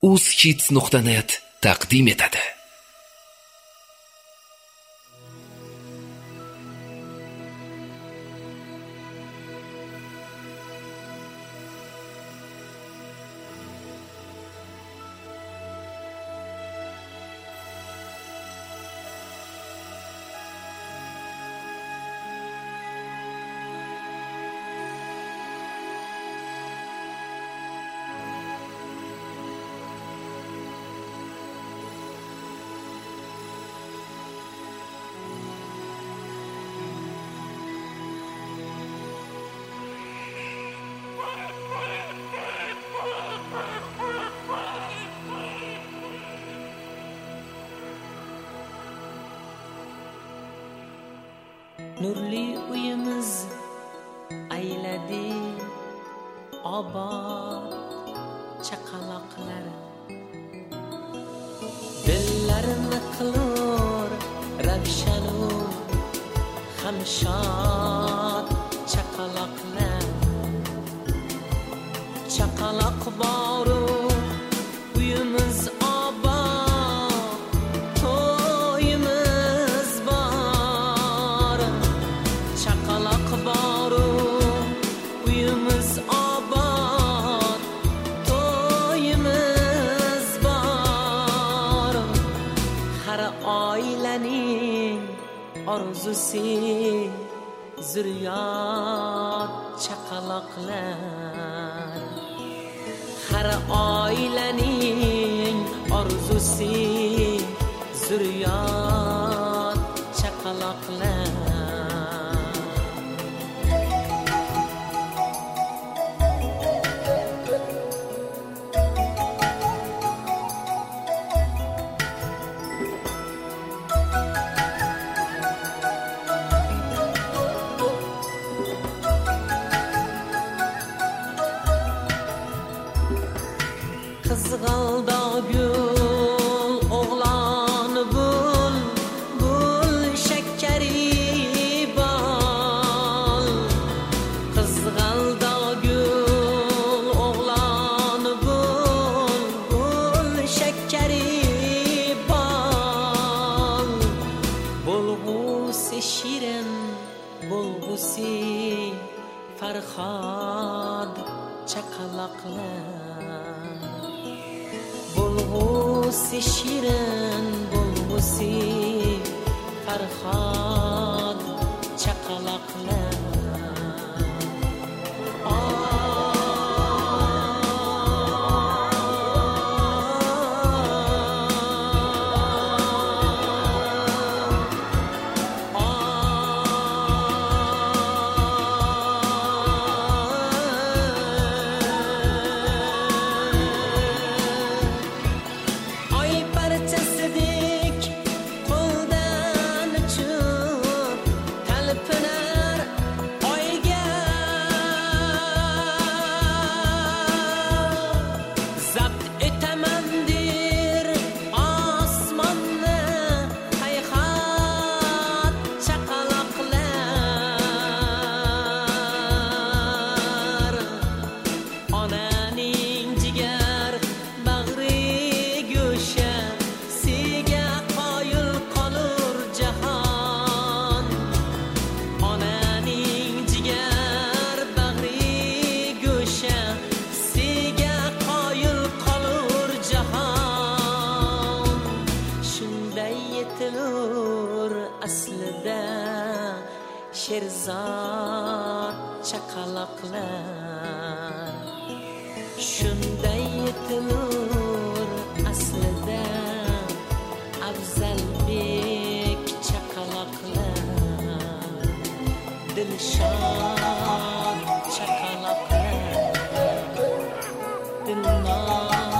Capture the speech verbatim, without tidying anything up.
uzkids nuqta net taqdim etadi. Nurli uyimiz ayladi obod chaqaloqlar, dillarini qilur ravshanu hamshod chaqaloqlar. Chaqaloq boru uyimiz obod, to'yimiz bor. Chaqaloq boru uyimiz obod, to'yimiz bor. Har oilaning orzusi zurriyot chaqaloqlar. Har oilaning orzusi zurriyot chaqaloqlar. Qizg'aldoq gul o'g'lon bul, bul shakkari bol. Qizg'aldoq gul o'g'lon bul, bul shakkari bol. Bo'lg'usi shirin, bo'lg'usi farhod chaqaloqlar. Bo'lg'usi shirin, bo'lg'usi farhod chaqaloqlar. Aslida sherzod chaqaloqlar. Shunday yetilur aslida afzalbek chaqaloqlar. Dilshod chaqaloqlar, dilnoz